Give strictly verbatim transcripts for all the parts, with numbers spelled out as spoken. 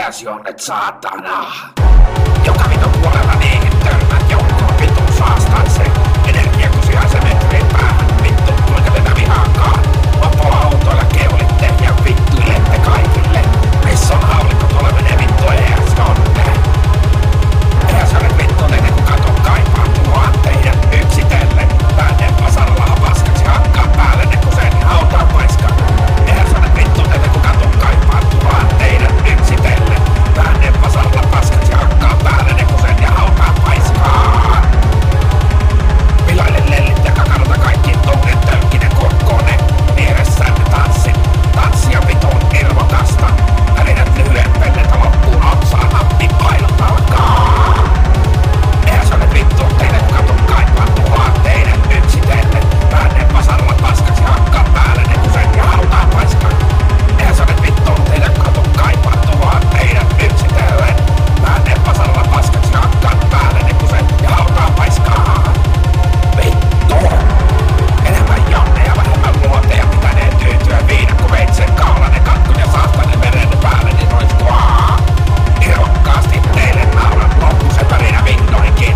Mikäs jonnet saatana? Joka vitun puolella niihin törmät joukkoon vitun saastaisen energiakusiaisemetrin päähän. Vittu kuinka tätä vihaakaan. Mopoautoilla keulitte ja vittuilette kaikille. Missä on haulikko tuolla menee vittu ees jonne? Eihän sä olet vittu teille kun katon kaipaa tuoaan teidän yksitellen. Tänne vasaralla paskaksi hakkaa päälle ne kun sen hautaan paiskaan. Eihän sä olet vittu teille kun katon kaipaa tuoaan teidän yksitellen. Tänne vasaralla paskaksi hakkaa päälle ne kun sen ja hautaan paiskaan. Millainen lellit ja kakarota kaikki tunnen tölkkinen kurkkoone. Vieressään ne tanssit, tanssia vitun irvokasta. Välinät lyhyen pelletä loppuun otsaan nappi painot alkaa. Eihän se ole vittu teille kun katon kaipaa tuoaan teidän yksitellen. Tänne vasaralla paskaksi hakkaa päälle ne kun sen ja hautaan paiskaan. Eihän se ole vittu teille kun katon kaipaa tuoaan teidän yksitellen. Tänne vasaralla paskaksi hakkaa päälle ne kun sen ja hautaan paiskaan. Vittu! Enemmän jonne ja vähemmän luoteja pitänee tyytyä viinakku veitsen kaulanen katkun ja saastainen verenne päälle niin roiskuaa. Irvokkaasti teille nauran loppu se pärinä vihdoinkin.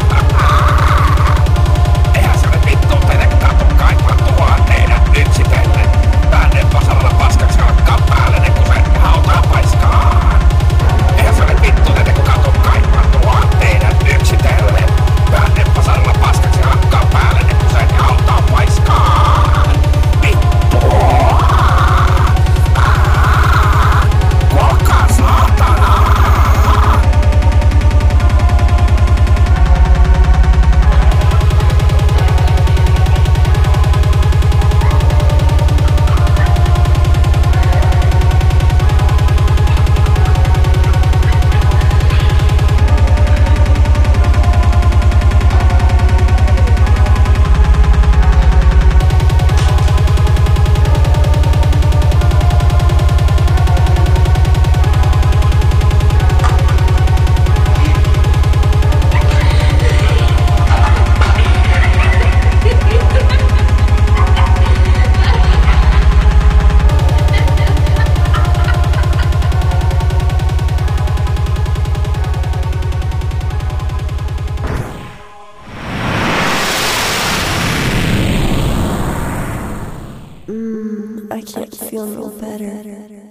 Eihän se ole vittu teille kun katon kaipaa tuoaan teidän yksitellen. Tänne vasaralla paskaksi hakkaa päälle ne kun sen ja hautaan paiskaan. Eihän se ole vittu teille kun katon kaipaa tuoaan teidän yksitellen. Tänne vasaralla paskaksi hakkaa päälle ne kun sen ja hautaan paiskaan. Vittu! Kuolkaa saatana! Mm, I can't feel no better.